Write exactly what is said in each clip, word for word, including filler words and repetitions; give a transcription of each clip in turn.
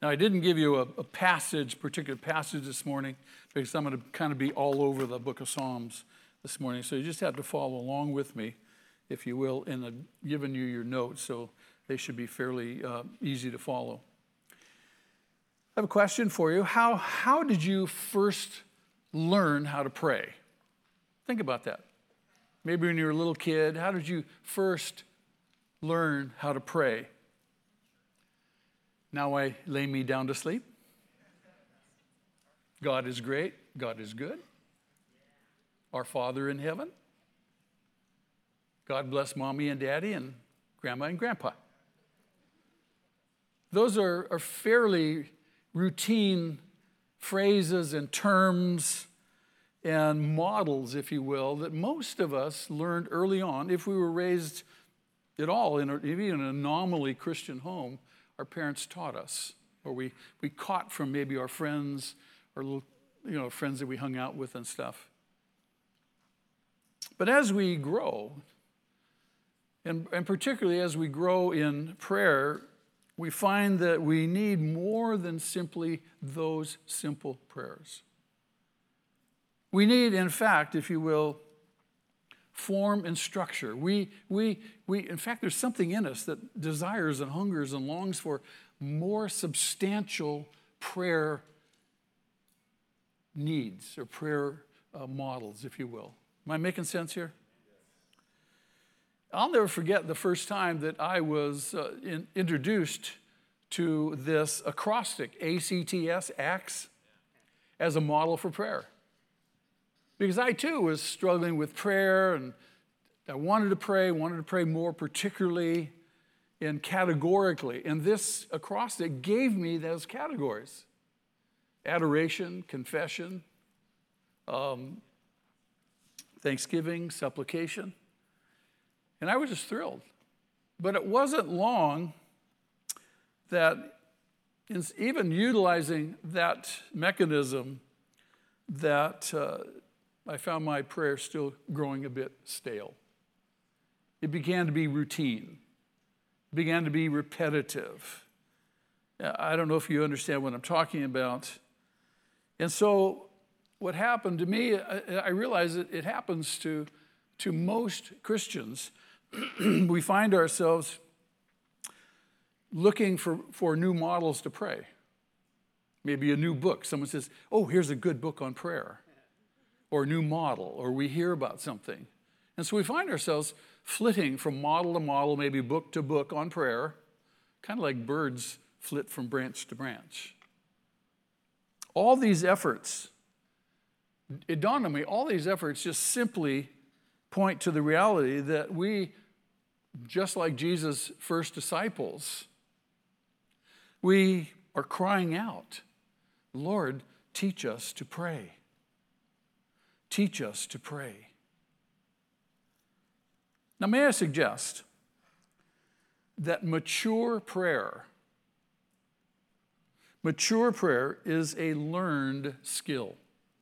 Now, I didn't give you a, a passage, particular passage this morning, because I'm going to kind of be all over the book of Psalms this morning. So you just have to follow along with me, if you will, in the, giving you your notes. So they should be fairly uh, easy to follow. I have a question for you. How, how did you first learn how to pray? Think about that. Maybe when you were a little kid, how did you first learn how to pray? Now I lay me down to sleep. God is great. God is good. Our Father in heaven. God bless mommy and daddy and grandma and grandpa. Those are, are fairly routine phrases and terms and models, if you will, that most of us learned early on. If we were raised at all in a, even an anomaly Christian home, our parents taught us, or we, we caught from maybe our friends or little, you know, friends that we hung out with and stuff. But as we grow, and, and particularly as we grow in prayer, we find that we need more than simply those simple prayers. We need, in fact, if you will, form and structure. We, we, we, in fact, there's something in us that desires and hungers and longs for more substantial prayer needs or prayer uh, models, if you will. Am I making sense here? I'll never forget the first time that I was uh, in, introduced to this acrostic, A C T S, ACTS, as a model for prayer. Because I, too, was struggling with prayer, and I wanted to pray, wanted to pray more particularly and categorically. And this acrostic gave me those categories: adoration, confession, um, thanksgiving, supplication. And I was just thrilled. But it wasn't long that, even utilizing that mechanism, that uh, I found my prayer still growing a bit stale. It began to be routine. It began to be repetitive. I don't know if you understand what I'm talking about. And so what happened to me, I, I realize that it happens to, to most Christians. We find ourselves looking for, for new models to pray. Maybe a new book. Someone says, oh, here's a good book on prayer. Or a new model, or we hear about something. And so we find ourselves flitting from model to model, maybe book to book on prayer, kind of like birds flit from branch to branch. All these efforts, it dawned on me, all these efforts just simply point to the reality that we, just like Jesus' first disciples, we are crying out, Lord, teach us to pray. Teach us to pray. Now, may I suggest that mature prayer, mature prayer is a learned skill.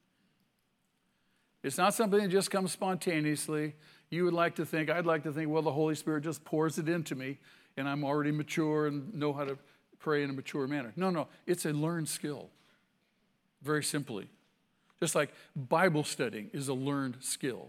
It's not something that just comes spontaneously. You would like to think, I'd like to think, well, the Holy Spirit just pours it into me, and I'm already mature and know how to pray in a mature manner. No, no, it's a learned skill, very simply. Just like Bible studying is a learned skill.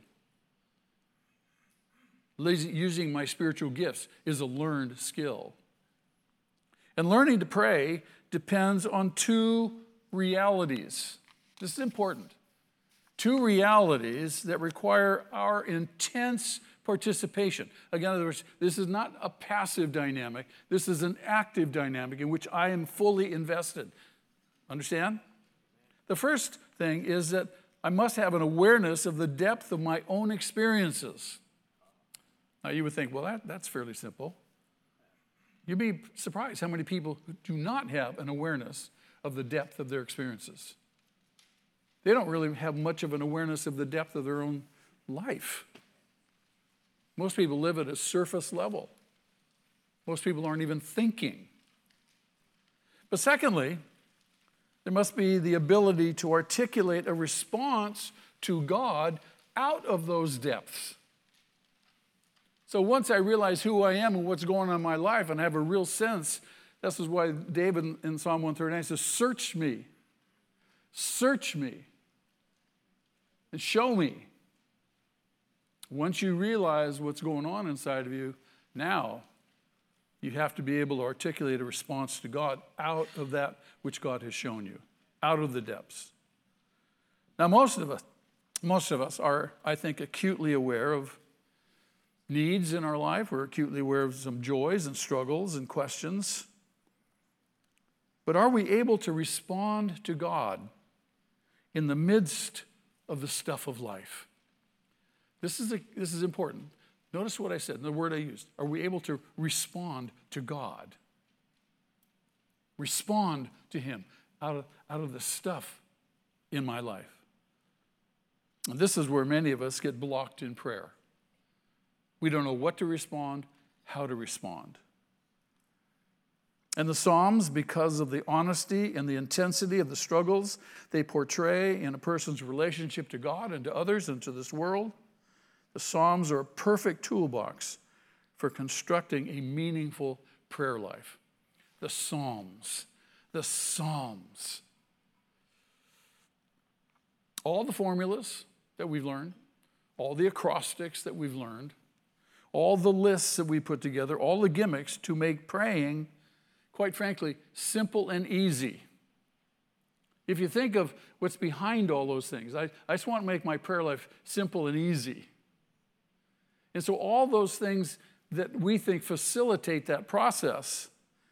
Using my spiritual gifts is a learned skill. And learning to pray depends on two realities. This is important. Two realities that require our intense participation. Again, in other words, this is not a passive dynamic. This is an active dynamic in which I am fully invested. Understand? The first thing is that I must have an awareness of the depth of my own experiences. Now, you would think, well, that, that's fairly simple. You'd be surprised how many people who do not have an awareness of the depth of their experiences. They don't really have much of an awareness of the depth of their own life. Most people live at a surface level. Most people aren't even thinking. But secondly, there must be the ability to articulate a response to God out of those depths. So once I realize who I am and what's going on in my life and have a real sense This is why David in Psalm one thirty-nine says, search me, search me, and show me. Once you realize what's going on inside of you, now you have to be able to articulate a response to God out of that which God has shown you, out of the depths. Now, most of us, most of us are, I think, acutely aware of needs in our life. We're acutely aware of some joys and struggles and questions. But are we able to respond to God in the midst of the stuff of life? This is, a, this is important. Notice what I said, the word I used. Are we able to respond to God? Respond to him out of, out of the stuff in my life. And this is where many of us get blocked in prayer. We don't know what to respond, how to respond. And the Psalms, because of the honesty and the intensity of the struggles they portray in a person's relationship to God and to others and to this world, the Psalms are a perfect toolbox for constructing a meaningful prayer life. The Psalms, the Psalms. All the formulas that we've learned, all the acrostics that we've learned, all the lists that we put together, all the gimmicks to make praying, quite frankly, simple and easy. If you think of what's behind all those things, I, I just want to make my prayer life simple and easy. And so all those things that we think facilitate that process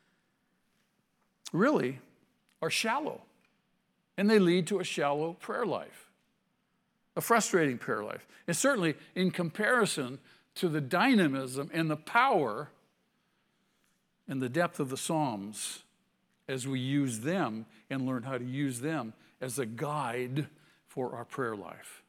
really are shallow. And they lead to a shallow prayer life, a frustrating prayer life. And certainly in comparison to the dynamism and the power and the depth of the Psalms as we use them and learn how to use them as a guide for our prayer life.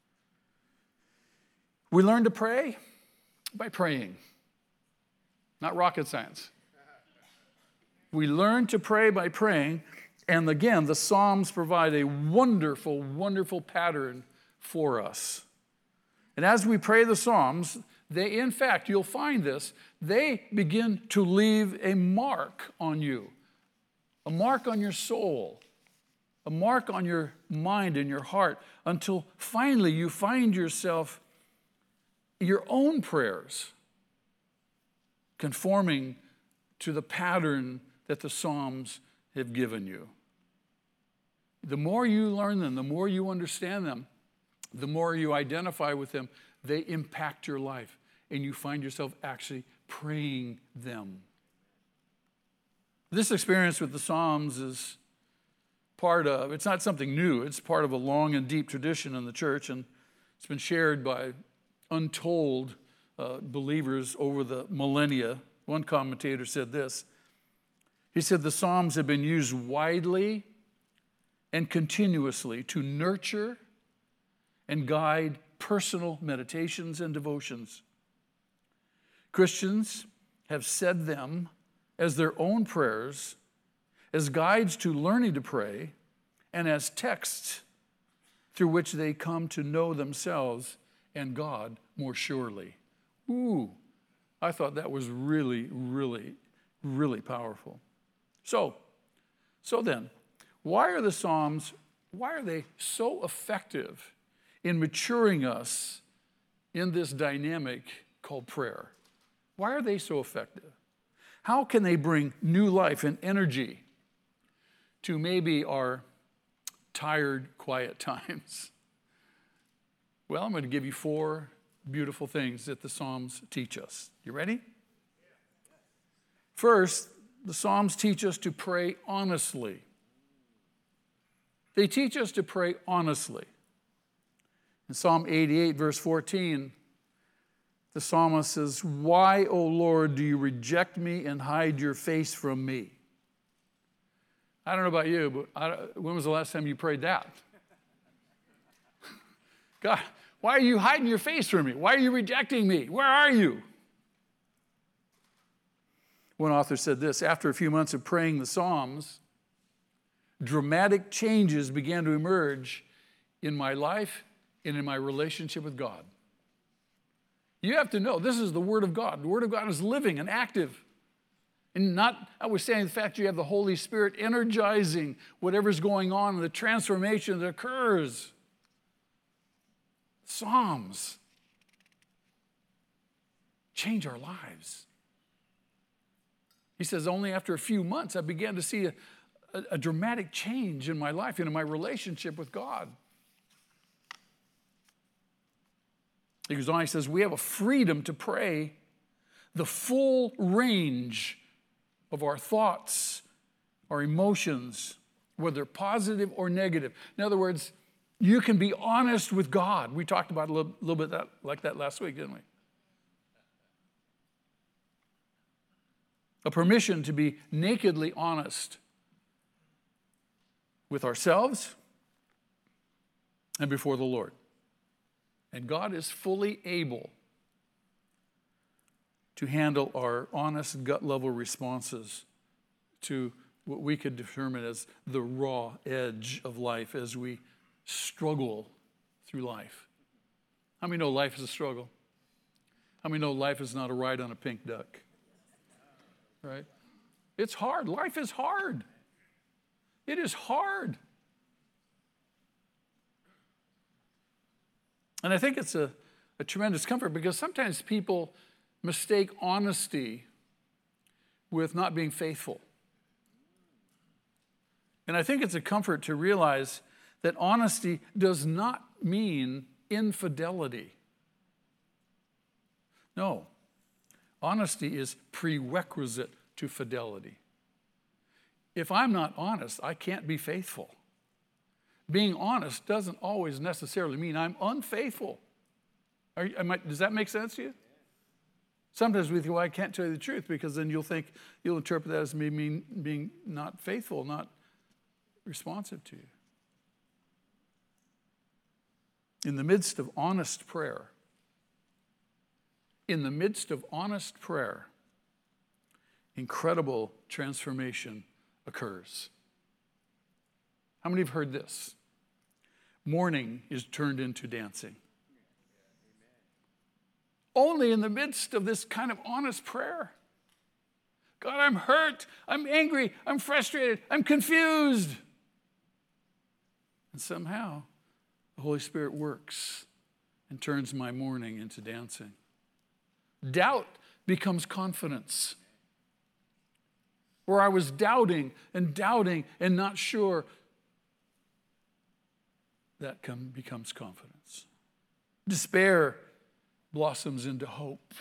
We learn to pray by praying, not rocket science. We learn to pray by praying, and again, the Psalms provide a wonderful, wonderful pattern for us. And as we pray the Psalms, they, in fact, you'll find this, they begin to leave a mark on you, a mark on your soul, a mark on your mind and your heart, until finally you find yourself, your own prayers, conforming to the pattern that the Psalms have given you. The more you learn them, the more you understand them, the more you identify with them, they impact your life, and you find yourself actually praying them. This experience with the Psalms is part of, it's not something new, it's part of a long and deep tradition in the church, and it's been shared by untold uh, believers over the millennia. One commentator said this. He said the Psalms have been used widely and continuously to nurture and guide personal meditations and devotions. Christians have said them as their own prayers, as guides to learning to pray, and as texts through which they come to know themselves and God more surely. Ooh, I thought that was really, really, really powerful. So, so then, why are the Psalms, why are they so effective in maturing us in this dynamic called prayer? Why are they so effective? How can they bring new life and energy to maybe our tired, quiet times? Well, I'm going to give you four beautiful things that the Psalms teach us. You ready? First, the Psalms teach us to pray honestly. They teach us to pray honestly. In Psalm eighty-eight, verse fourteen, the psalmist says, "Why, O Lord, do you reject me and hide your face from me?" I don't know about you, but I, when was the last time you prayed that? God, why are you hiding your face from me? Why are you rejecting me? Where are you? One author said this, after a few months of praying the Psalms, dramatic changes began to emerge in my life and in my relationship with God. You have to know, this is the Word of God. The Word of God is living and active. And not, I was saying the fact you have the Holy Spirit energizing whatever's going on and the transformation that occurs. Psalms change our lives. He says, only after a few months I began to see a, a, a dramatic change in my life and in my relationship with God. He goes on, he says, we have a freedom to pray the full range of our thoughts, our emotions, whether positive or negative. In other words, you can be honest with God. We talked about a little, little bit that, like that last week, didn't we? A permission to be nakedly honest with ourselves and before the Lord. And God is fully able to handle our honest gut-level responses to what we could determine as the raw edge of life as we struggle through life. How many know life is a struggle? How many know life is not a ride on a pink duck? Right? It's hard. Life is hard. It is hard. And I think it's a, a tremendous comfort because sometimes people mistake honesty with not being faithful. And I think it's a comfort to realize that honesty does not mean infidelity. No. Honesty is prerequisite to fidelity. If I'm not honest, I can't be faithful. Being honest doesn't always necessarily mean I'm unfaithful. Are you, am I, does that make sense to you? Sometimes we think, well, I can't tell you the truth, because then you'll think, you'll interpret that as me mean, being not faithful, not responsive to you. In the midst of honest prayer, in the midst of honest prayer, incredible transformation occurs. How many have heard this? Mourning is turned into dancing. Only in the midst of this kind of honest prayer. God, I'm hurt, I'm angry, I'm frustrated, I'm confused. And somehow, the Holy Spirit works and turns my mourning into dancing. Doubt becomes confidence. Where I was doubting and doubting and not sure, that come, becomes confidence. Despair blossoms into hope.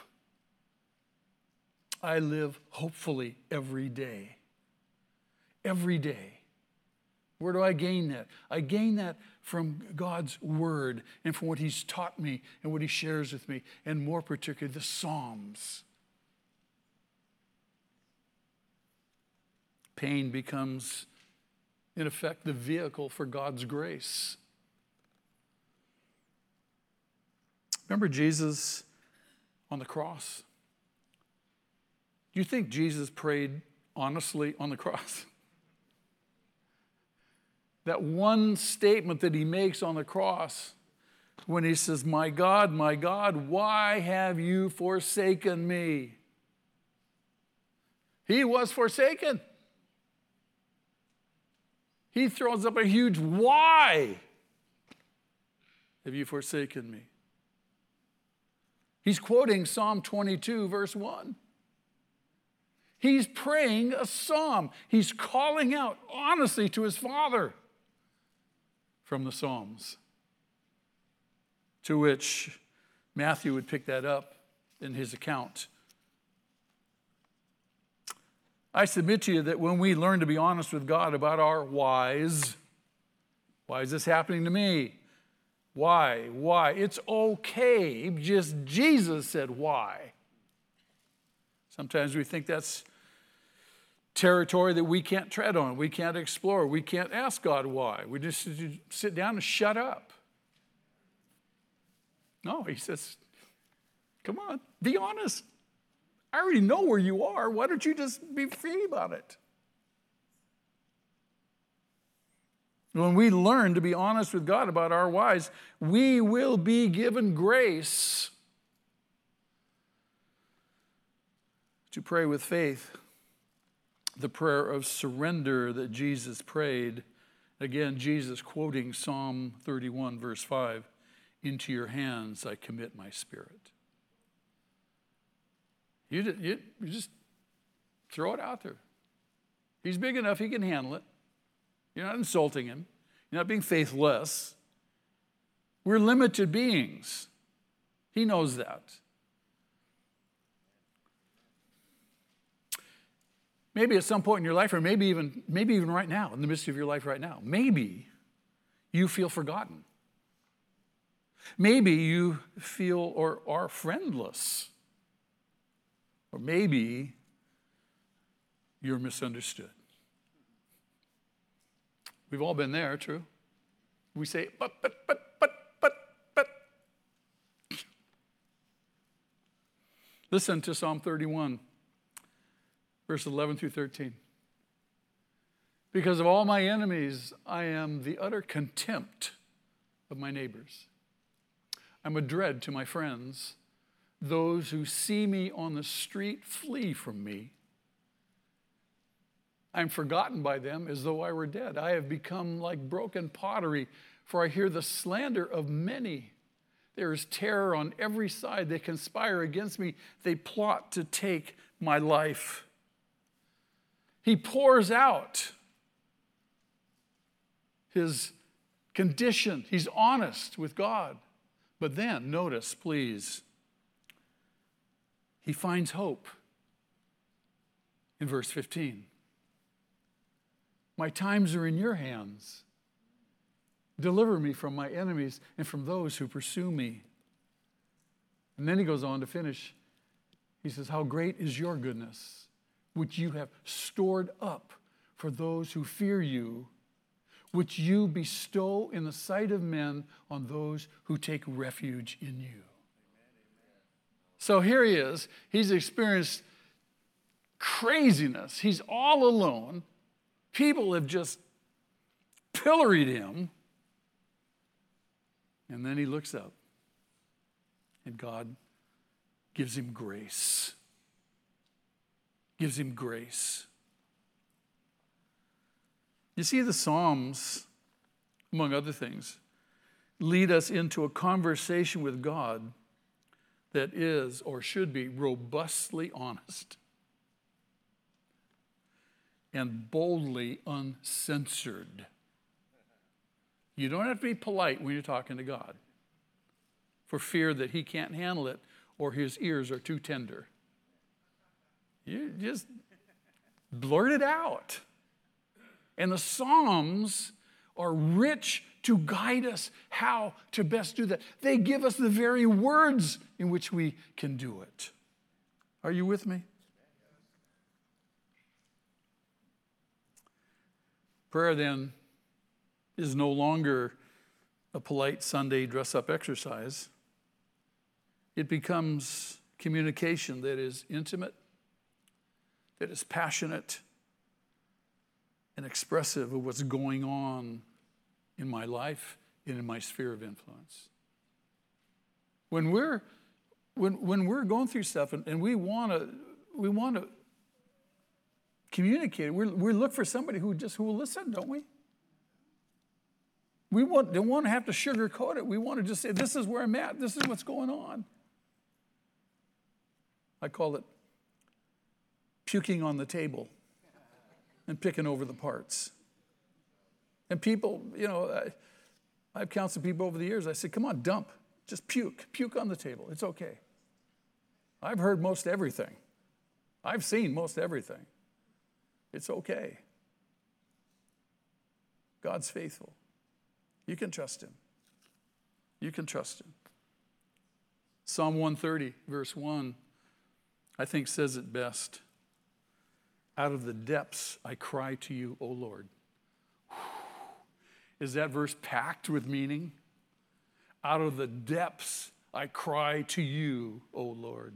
I live hopefully every day. Every day. Where do I gain that? I gain that from God's word and from what he's taught me and what he shares with me, and more particularly the Psalms. Pain becomes, in effect, the vehicle for God's grace. Remember Jesus on the cross? Do you think Jesus prayed honestly on the cross? That one statement that he makes on the cross when he says, "My God, my God, why have you forsaken me?" He was forsaken. He throws up a huge "why have you forsaken me?" He's quoting Psalm twenty-two, verse one. He's praying a psalm. He's calling out honestly to his Father from the Psalms, to which Matthew would pick that up in his account. I submit to you that when we learn to be honest with God about our whys, why is this happening to me? Why? Why? It's okay. Just Jesus said why. Sometimes we think that's territory that we can't tread on, we can't explore, we can't ask God why. We just sit down and shut up. No, he says, come on, be honest. I already know where you are. Why don't you just be free about it? When we learn to be honest with God about our whys, we will be given grace to pray with faith the prayer of surrender that Jesus prayed. Again, Jesus quoting Psalm thirty-one, verse five, "Into your hands I commit my spirit." You, you, you just throw it out there. He's big enough, he can handle it. You're not insulting him. You're not being faithless. We're limited beings. He knows that. Maybe at some point in your life, or maybe even, maybe even right now, in the midst of your life right now, maybe you feel forgotten. Maybe you feel or are friendless. Or maybe you're misunderstood. We've all been there, true? We say, but, but, but, but, but, but. Listen to Psalm thirty-one, verse eleven through thirteen. "Because of all my enemies, I am the utter contempt of my neighbors. I'm a dread to my friends. Those who see me on the street flee from me. I'm forgotten by them as though I were dead. I have become like broken pottery, for I hear the slander of many. There is terror on every side. They conspire against me. They plot to take my life." He pours out his condition. He's honest with God. But then, notice, please, he finds hope in verse fifteen. "My times are in your hands. Deliver me from my enemies and from those who pursue me." And then he goes on to finish. He says, "How great is your goodness, which you have stored up for those who fear you, which you bestow in the sight of men on those who take refuge in you." So here he is. He's experienced craziness. He's all alone. People have just pilloried him. And then he looks up, and God gives him grace. Gives him grace. You see, the Psalms, among other things, lead us into a conversation with God that is, or should be, robustly honest and boldly uncensored. You don't have to be polite when you're talking to God, for fear that he can't handle it or his ears are too tender. You just blurt it out. And the Psalms are rich to guide us how to best do that. They give us the very words in which we can do it. Are you with me? Prayer, then, is no longer a polite Sunday dress-up exercise. It becomes communication that is intimate, that is passionate, and expressive of what's going on in my life and in my sphere of influence. When we're when when we're going through stuff and, and we want to we want to communicate, we we look for somebody who just who will listen, don't we? We want, don't want to have to sugarcoat it. We want to just say, this is where I'm at. This is what's going on. I call it puking on the table and picking over the parts. And people, you know, I, I've counseled people over the years. I said, come on, dump. Just puke. Puke on the table. It's okay. I've heard most everything. I've seen most everything. It's okay. God's faithful. You can trust him. You can trust him. Psalm one thirty, verse one, I think says it best. Out of the depths I cry to you, O Lord. Is that verse packed with meaning? Out of the depths I cry to you, O Lord.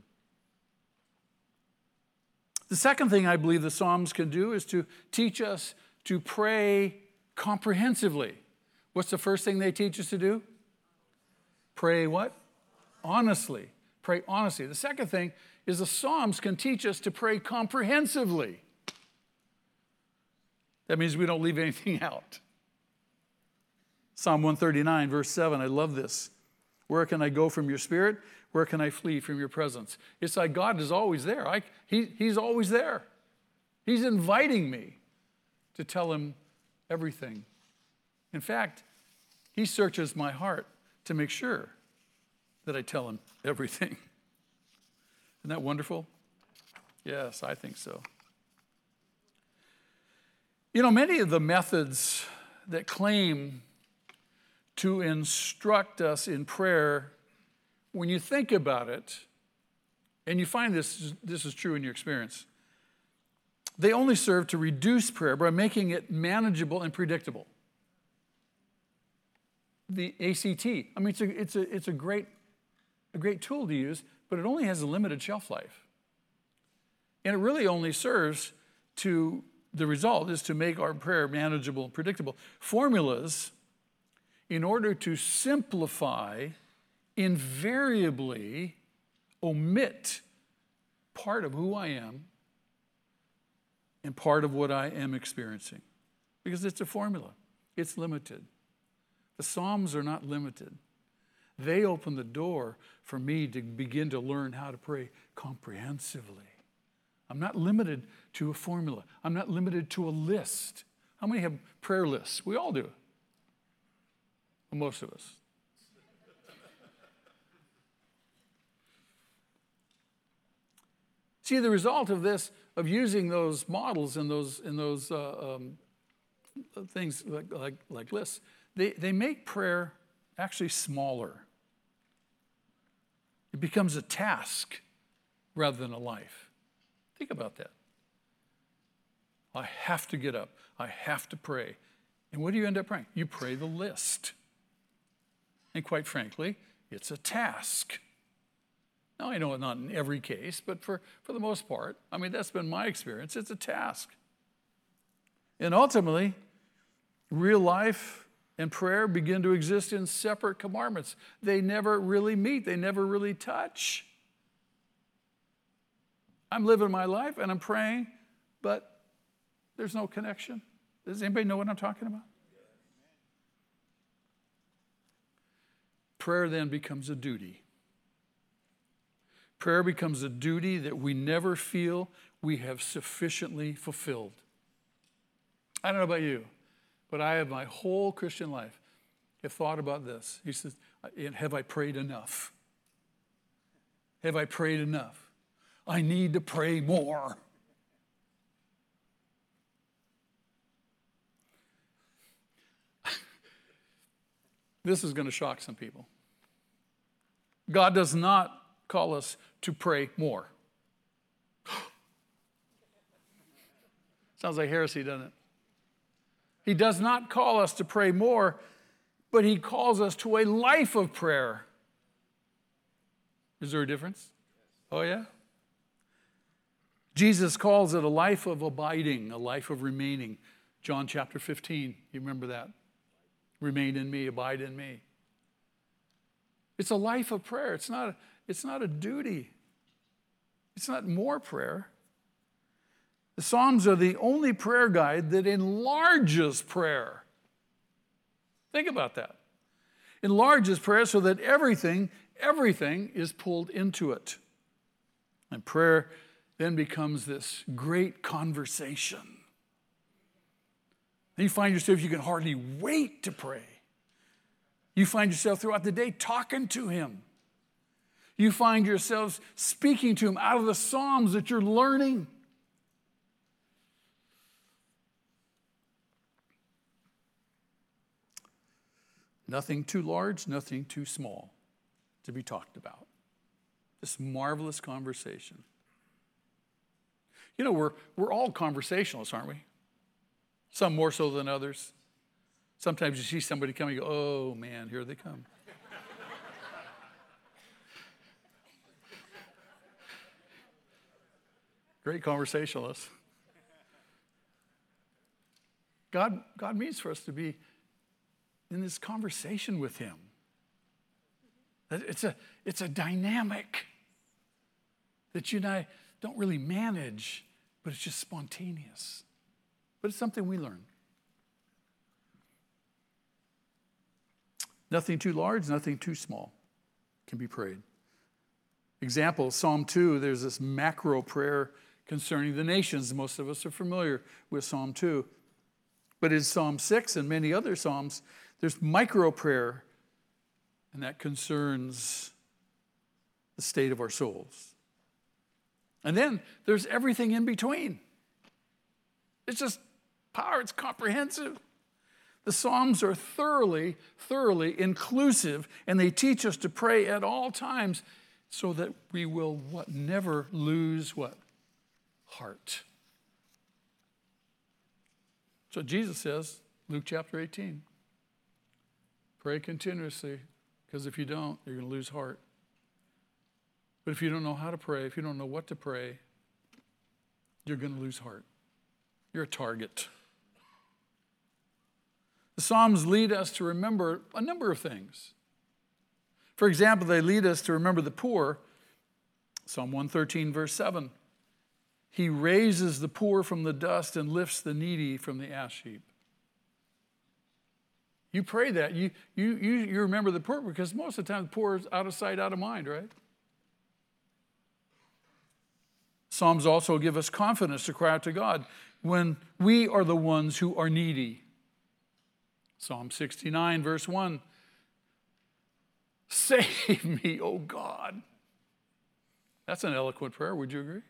The second thing I believe the Psalms can do is to teach us to pray comprehensively. What's the first thing they teach us to do? Pray what? Honestly. Pray honestly. The second thing is the Psalms can teach us to pray comprehensively. That means we don't leave anything out. Psalm one thirty-nine, verse seven, I love this. Where can I go from your spirit? Where can I flee from your presence? It's like God is always there. I, he, he's always there. He's inviting me to tell him everything. In fact, he searches my heart to make sure that I tell him everything. Isn't that wonderful? Yes, I think so. You know, many of the methods that claim to instruct us in prayer, when you think about it, and you find this, this is true in your experience, they only serve to reduce prayer by making it manageable and predictable. The A C T, I mean, it's a, it's a, it's a great, a great tool to use, but it only has a limited shelf life. And it really only serves to, the result is to make our prayer manageable and predictable. Formulas, in order to simplify, invariably omit part of who I am and part of what I am experiencing. Because it's a formula. It's limited. The Psalms are not limited. They open the door for me to begin to learn how to pray comprehensively. I'm not limited to a formula. I'm not limited to a list. How many have prayer lists? We all do. Well, most of us. See, the result of this, of using those models and those, and those uh, um, things like, like, like lists, they, they make prayer actually smaller. It becomes a task rather than a life. Think about that. I have to get up. I have to pray. And what do you end up praying? You pray the list. And quite frankly, it's a task. Now, I know not in every case, but for, for the most part, I mean, that's been my experience. It's a task. And ultimately, real life and prayer begin to exist in separate compartments. They never really meet. They never really touch. I'm living my life and I'm praying, but there's no connection. Does anybody know what I'm talking about? Prayer then becomes a duty. Prayer becomes a duty that we never feel we have sufficiently fulfilled. I don't know about you, but I have my whole Christian life have thought about this. He says, have I prayed enough? Have I prayed enough? I need to pray more. This is going to shock some people. God does not call us to pray more. Sounds like heresy, doesn't it? He does not call us to pray more, but he calls us to a life of prayer. Is there a difference? Oh, yeah? Jesus calls it a life of abiding, a life of remaining. John chapter fifteen, you remember that? Remain in me, abide in me. It's a life of prayer. It's not, it's not a duty. It's not more prayer. The Psalms are the only prayer guide that enlarges prayer. Think about that. Enlarges prayer so that everything, everything is pulled into it. And prayer then becomes this great conversation. And you find yourself, you can hardly wait to pray. You find yourself throughout the day talking to him. You find yourselves speaking to him out of the Psalms that you're learning. Nothing too large, nothing too small to be talked about. This marvelous conversation. You know, we're, we're all conversationalists, aren't we? Some more so than others. Sometimes you see somebody coming, you go, oh man, here they come. Great conversationalists. God, God means for us to be in this conversation with him. It's a, it's a dynamic that you and I don't really manage, but it's just spontaneous. but it's something we learn. Nothing too large, nothing too small can be prayed. Example, Psalm two, there's this macro prayer concerning the nations. Most of us are familiar with Psalm two. But in Psalm six and many other Psalms, there's micro prayer, and that concerns the state of our souls. And then there's everything in between. It's just power, it's comprehensive. The Psalms are thoroughly, thoroughly inclusive, and they teach us to pray at all times so that we will what? Never lose what? Heart. So Jesus says, Luke chapter eighteen, pray continuously, because if you don't, you're going to lose heart. But if you don't know how to pray, if you don't know what to pray, you're going to lose heart. You're a target. The Psalms lead us to remember a number of things. For example, they lead us to remember the poor. Psalm one thirteen, verse seven. He raises the poor from the dust and lifts the needy from the ash heap. You pray that. You, you, you, you remember the poor, because most of the time the poor is out of sight, out of mind, right? Psalms also give us confidence to cry out to God when we are the ones who are needy. Psalm sixty-nine, verse one. Save me, O God. That's an eloquent prayer, would you agree?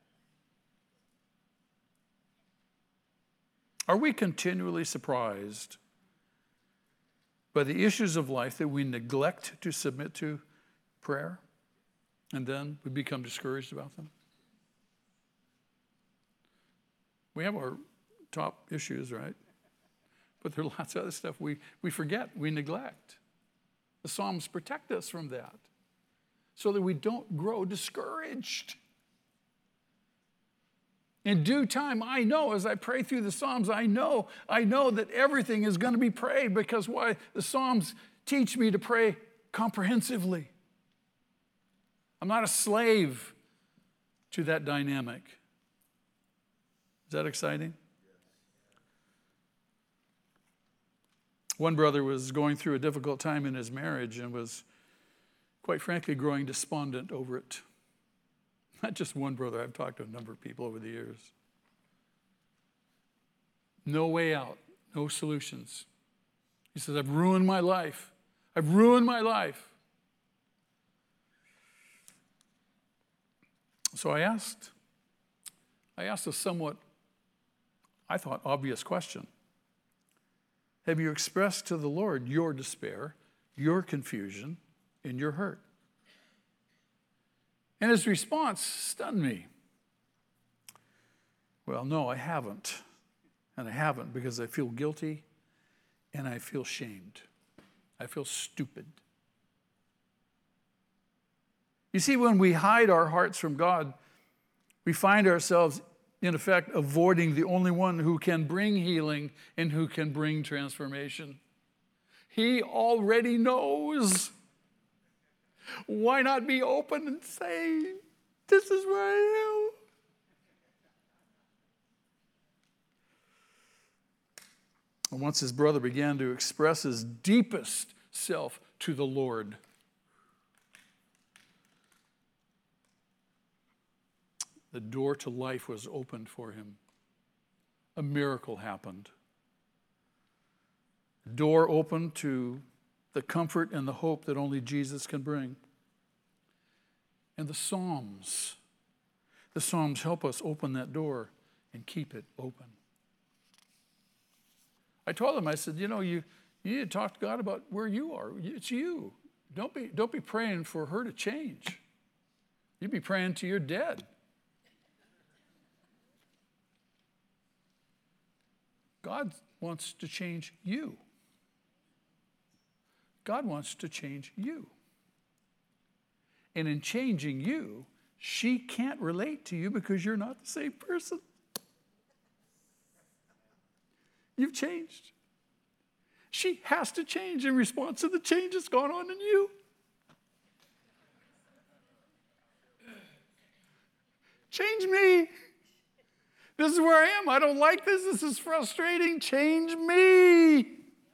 Are we continually surprised by the issues of life that we neglect to submit to prayer, and then we become discouraged about them? We have our top issues, right? But there are lots of other stuff we, we forget, we neglect. The Psalms protect us from that so that we don't grow discouraged. In due time, I know, as I pray through the Psalms, I know, I know that everything is going to be prayed, because why? The Psalms teach me to pray comprehensively. I'm not a slave to that dynamic. Is that exciting? One brother was going through a difficult time in his marriage and was, quite frankly, growing despondent over it. Not just one brother, I've talked to a number of people over the years. No way out, no solutions. He says, I've ruined my life. I've ruined my life. So I asked, I asked a somewhat, I thought, obvious question. Have you expressed to the Lord your despair, your confusion, and your hurt? And his response stunned me. Well, no, I haven't. And I haven't because I feel guilty and I feel shamed. I feel stupid. You see, when we hide our hearts from God, we find ourselves, in effect, avoiding the only one who can bring healing and who can bring transformation. He already knows. Why not be open and say, this is where I am? And once his brother began to express his deepest self to the Lord, the door to life was opened for him. A miracle happened. The door opened to the comfort and the hope that only Jesus can bring. And the Psalms, the Psalms help us open that door and keep it open. I told him, I said, you know, you, you need to talk to God about where you are. It's you. Don't be, don't be praying for her to change. You'd be praying to your dead. God wants to change you. God wants to change you. And in changing you, she can't relate to you because you're not the same person. You've changed. She has to change in response to the change that's gone on in you. Change me. This is where I am. I don't like this. This is frustrating. Change me.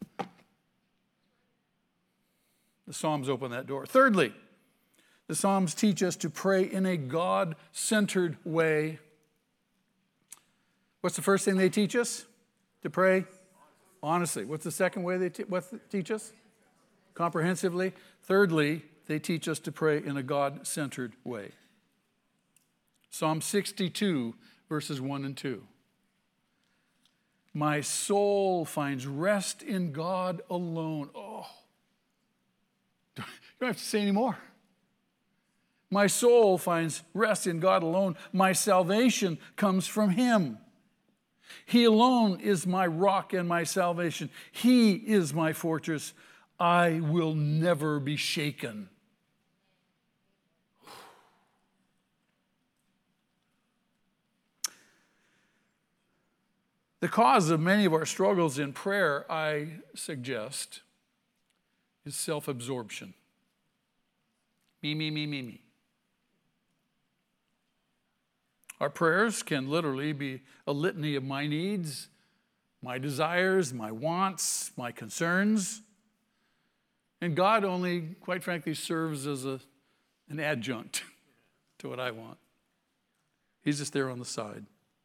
The Psalms open that door. Thirdly, the Psalms teach us to pray in a God-centered way. What's the first thing they teach us? To pray honestly. What's the second way they te- what they teach us? Comprehensively. Thirdly, they teach us to pray in a God-centered way. Psalm sixty-two, verses one and two. My soul finds rest in God alone. Oh, you don't have to say any more. My soul finds rest in God alone. My salvation comes from him. He alone is my rock and my salvation. He is my fortress. I will never be shaken. The cause of many of our struggles in prayer, I suggest, is self-absorption. Me, me, me, me, me. Our prayers can literally be a litany of my needs, my desires, my wants, my concerns. And God only, quite frankly, serves as a, an adjunct to what I want. He's just there on the side.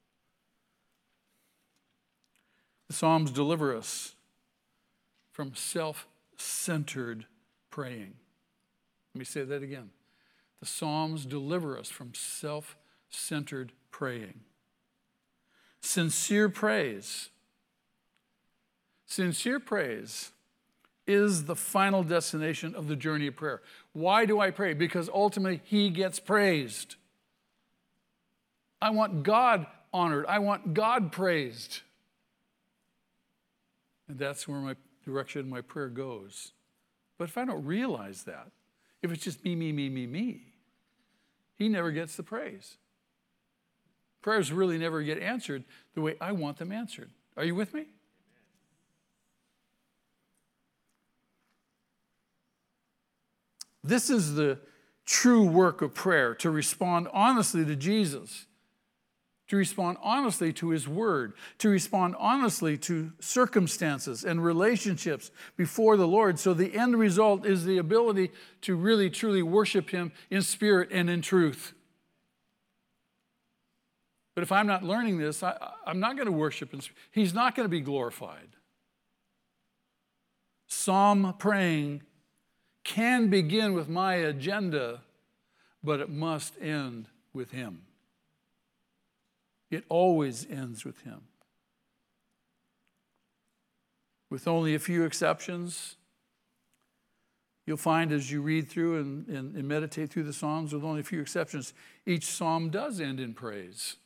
The Psalms deliver us from self-centered praying. Let me say that again. The Psalms deliver us from self-centered praying. Sincere praise. Sincere praise is the final destination of the journey of prayer. Why do I pray? Because ultimately he gets praised. I want God honored. I want God praised. And that's where my direction, my prayer goes. But if I don't realize that, if it's just me, me, me, me, me, he never gets the praise. Prayers really never get answered the way I want them answered. Are you with me? This is the true work of prayer, to respond honestly to Jesus, to respond honestly to his word, to respond honestly to circumstances and relationships before the Lord. So the end result is the ability to really, truly worship him in spirit and in truth. But if I'm not learning this, I, I'm not going to worship him. He's not going to be glorified. Psalm praying can begin with my agenda, but it must end with him. It always ends with him. With only a few exceptions, you'll find as you read through and, and, and meditate through the Psalms, with only a few exceptions, each psalm does end in praise.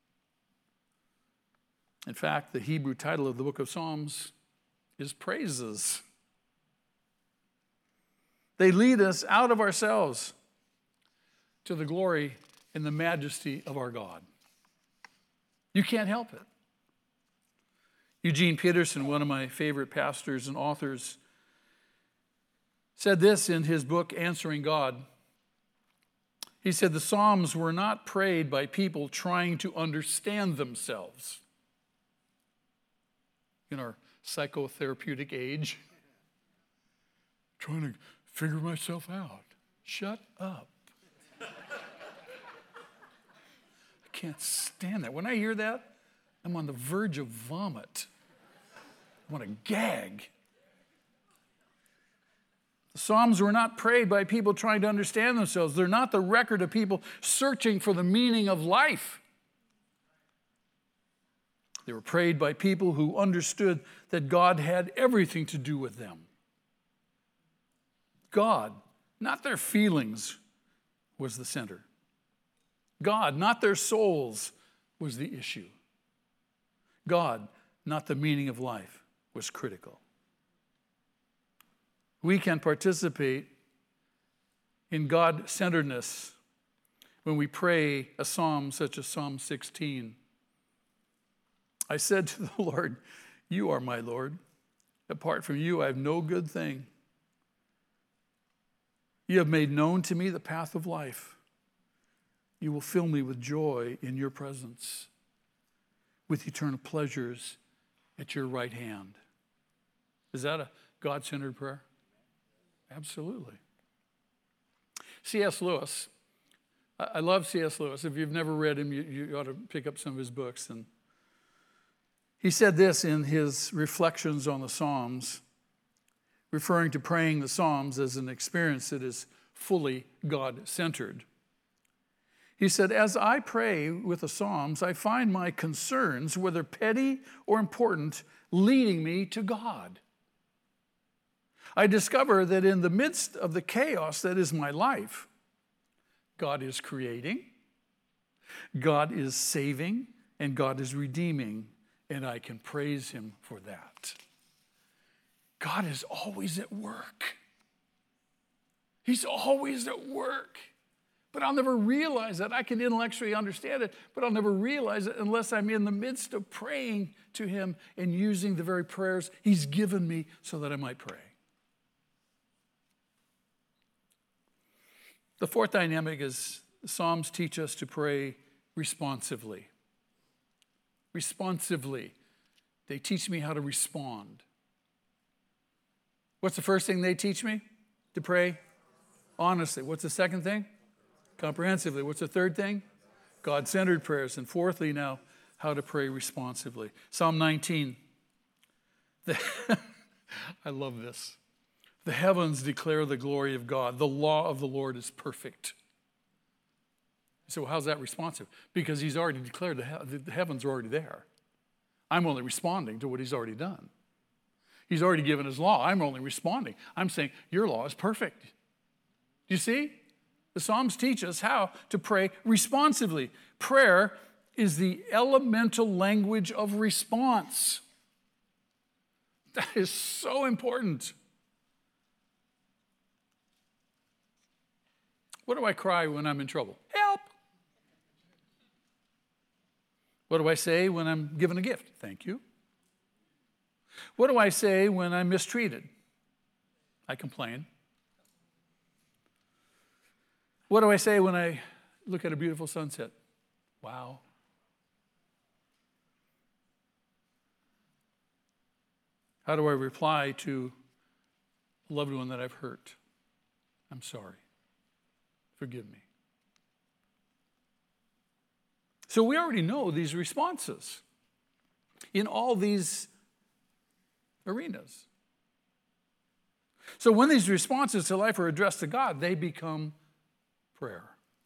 In fact, the Hebrew title of the book of Psalms is Praises. They lead us out of ourselves to the glory and the majesty of our God. You can't help it. Eugene Peterson, one of my favorite pastors and authors, said this in his book, Answering God. He said, the Psalms were not prayed by people trying to understand themselves. In our psychotherapeutic age, trying to figure myself out. Shut up. I can't stand that. When I hear that, I'm on the verge of vomit. I want to gag. The Psalms were not prayed by people trying to understand themselves. They're not the record of people searching for the meaning of life. They were prayed by people who understood that God had everything to do with them. God, not their feelings, was the center. God, not their souls, was the issue. God, not the meaning of life, was critical. We can participate in God-centeredness when we pray a psalm such as Psalm sixteen. I said to the Lord, you are my Lord. Apart from you, I have no good thing. You have made known to me the path of life. You will fill me with joy in your presence. with eternal pleasures at your right hand. Is that a God-centered prayer? Absolutely. C S Lewis, I love C S Lewis. If you've never read him, you, you ought to pick up some of his books. And he said this in his reflections on the Psalms, referring to praying the Psalms as an experience that is fully God-centered. He said, as I pray with the Psalms, I find my concerns, whether petty or important, leading me to God. I discover that in the midst of the chaos that is my life, God is creating, God is saving, and God is redeeming, and I can praise him for that. God is always at work. He's always at work. But I'll never realize that. I can intellectually understand it, but I'll never realize it unless I'm in the midst of praying to him and using the very prayers he's given me so that I might pray. The fourth dynamic is the Psalms teach us to pray responsively. Responsively. They teach me how to respond. What's the first thing they teach me? To pray honestly. What's the second thing? Comprehensively. What's the third thing? God-centered prayers. And fourthly now, how to pray responsively. Psalm nineteen. The I love this. The heavens declare the glory of God. The law of the Lord is perfect. So how's that responsive? Because he's already declared the, he- the heavens are already there. I'm only responding to what he's already done. He's already given his law. I'm only responding. I'm saying, your law is perfect. Do you see? The Psalms teach us how to pray responsively. Prayer is the elemental language of response. That is so important. What do I cry when I'm in trouble? Help! What do I say when I'm given a gift? Thank you. What do I say when I'm mistreated? I complain. What do I say when I look at a beautiful sunset? Wow. How do I reply to a loved one that I've hurt? I'm sorry. Forgive me. So we already know these responses in all these arenas. So when these responses to life are addressed to God, they become prayer.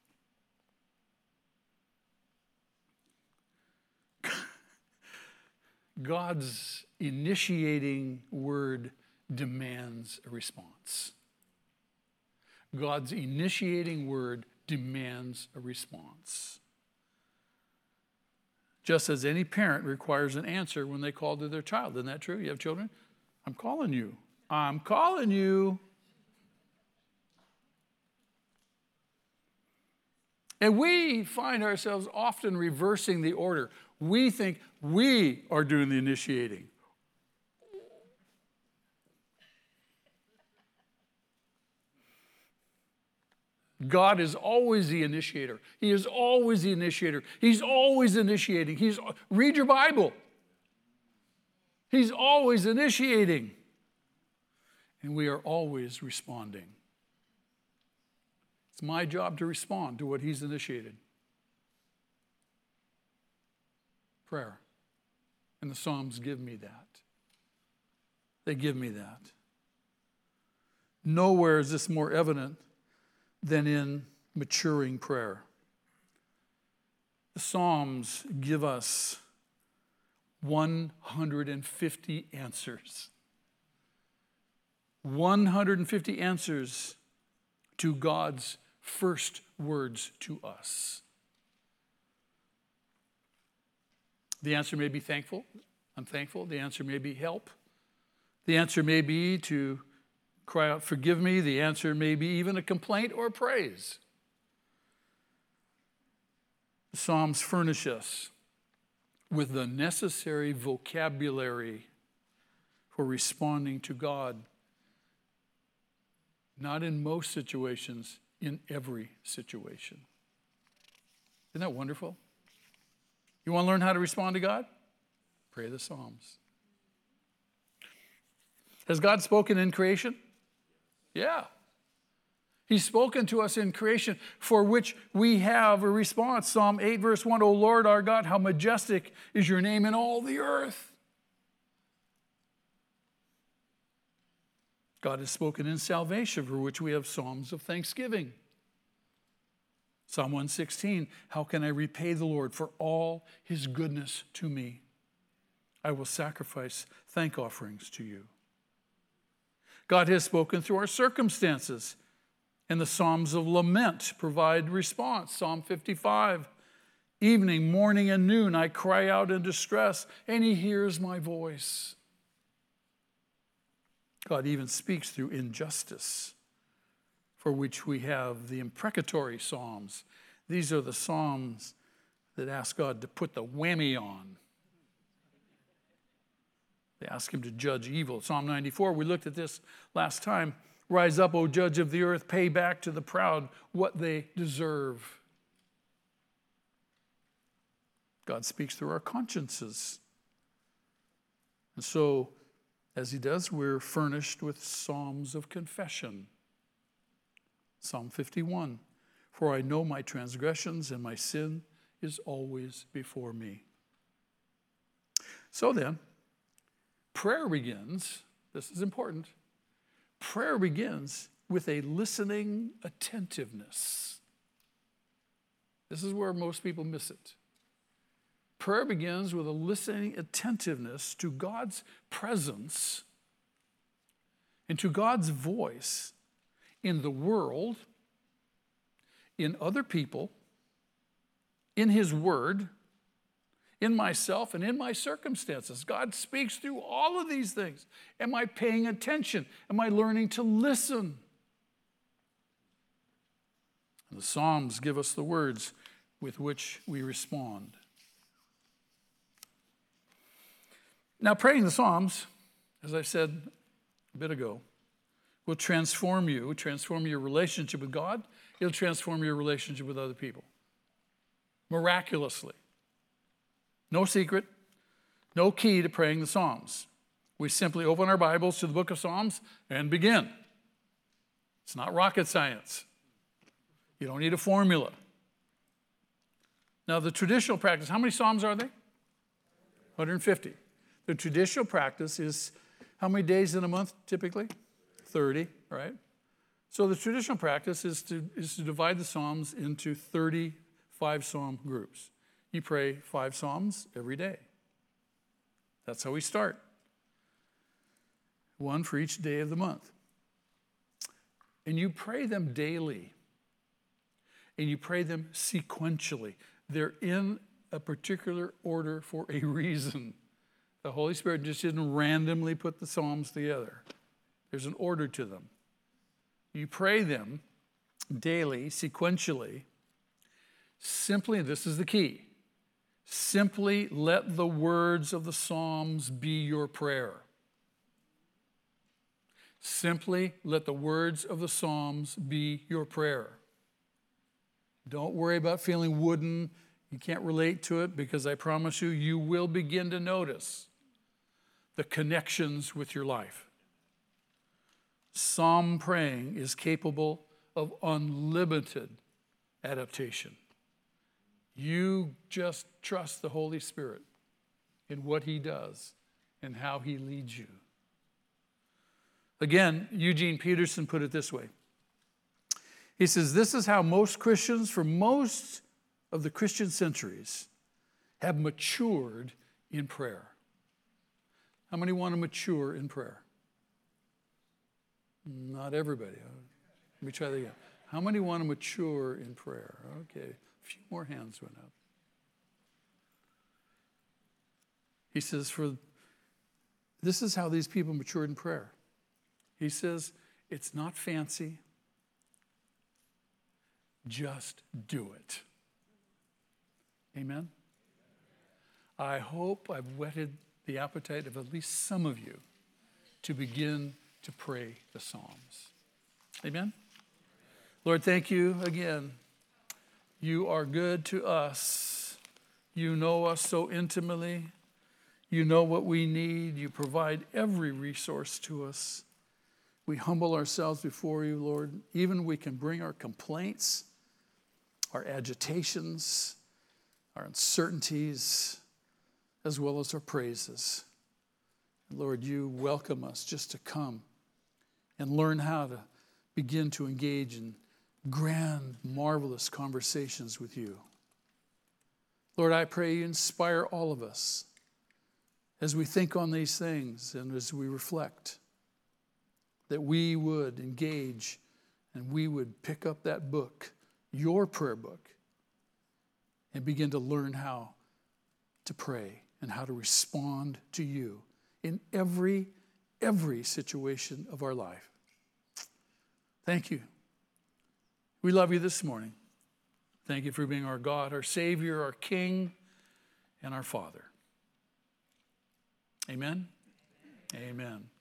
God's initiating word demands a response. God's initiating word demands a response. Just as any parent requires an answer when they call to their child. Isn't that true? You have children? I'm calling you. I'm calling you. And we find ourselves often reversing the order. We think we are doing the initiating. God is always the initiator. He is always the initiator. He's always initiating. He's, read your Bible. He's always initiating. And we are always responding. It's my job to respond to what he's initiated. Prayer. And the Psalms give me that. They give me that. Nowhere is this more evident than in maturing prayer. The Psalms give us one hundred fifty answers. one hundred fifty answers to God's first words to us. The answer may be thankful, unthankful. The answer may be help. The answer may be to cry out, forgive me. The answer may be even a complaint or praise. The Psalms furnish us with the necessary vocabulary for responding to God. Not in most situations, in every situation. Isn't that wonderful? You want to learn how to respond to God? Pray the Psalms. Has God spoken in creation? Yeah. He's spoken to us in creation, for which we have a response. Psalm eight, verse one, O Lord our God, how majestic is your name in all the earth. God has spoken in salvation, for which we have psalms of thanksgiving. Psalm one sixteen, how can I repay the Lord for all his goodness to me? I will sacrifice thank offerings to you. God has spoken through our circumstances, and the Psalms of lament provide response. Psalm fifty-five, evening, morning, and noon, I cry out in distress, and he hears my voice. God even speaks through injustice, for which we have the imprecatory Psalms. These are the Psalms that ask God to put the whammy on. They ask him to judge evil. Psalm ninety-four, we looked at this last time. Rise up, O judge of the earth, pay back to the proud what they deserve. God speaks through our consciences. And so, as he does, we're furnished with psalms of confession. Psalm fifty-one, for I know my transgressions and my sin is always before me. So then, prayer begins, this is important, prayer begins with a listening attentiveness. This is where most people miss it. Prayer begins with a listening attentiveness to God's presence and to God's voice in the world, in other people, in his word, in myself, and in my circumstances. God speaks through all of these things. Am I paying attention? Am I learning to listen? And the Psalms give us the words with which we respond. Now, praying the Psalms, as I said a bit ago, will transform you, transform your relationship with God. It'll transform your relationship with other people. Miraculously. No secret, no key to praying the Psalms. We simply open our Bibles to the book of Psalms and begin. It's not rocket science. You don't need a formula. Now, the traditional practice, how many Psalms are there? one hundred fifty. The traditional practice is how many days in a month typically? thirty, right? So the traditional practice is to, is to divide the Psalms into thirty-five Psalm groups. You pray five Psalms every day. That's how we start. One for each day of the month. And you pray them daily. And you pray them sequentially. They're in a particular order for a reason. The Holy Spirit just didn't randomly put the Psalms together. There's an order to them. You pray them daily, sequentially. Simply, this is the key. Simply let the words of the Psalms be your prayer. Simply let the words of the Psalms be your prayer. Don't worry about feeling wooden. You can't relate to it, because I promise you, you will begin to notice the connections with your life. Psalm praying is capable of unlimited adaptation. You just trust the Holy Spirit in what he does and how he leads you. Again, Eugene Peterson put it this way. He says, this is how most Christians for most of the Christian centuries have matured in prayer. How many want to mature in prayer? Not everybody. Let me try that again. How many want to mature in prayer? Okay, a few more hands went up. He says, for this is how these people matured in prayer. He says, it's not fancy. Just do it. Amen? I hope I've whetted the appetite of at least some of you to begin to pray the Psalms. Amen? Lord, thank you again. You are good to us. You know us so intimately. You know what we need. You provide every resource to us. We humble ourselves before you, Lord. Even we can bring our complaints, our agitations, our uncertainties, as well as our praises. Lord, you welcome us just to come and learn how to begin to engage in grand, marvelous conversations with you. Lord, I pray you inspire all of us as we think on these things and as we reflect, that we would engage and we would pick up that book, your prayer book, and begin to learn how to pray and how to respond to you in every, every situation of our life. Thank you. We love you this morning. Thank you for being our God, our Savior, our King, and our Father. Amen. Amen.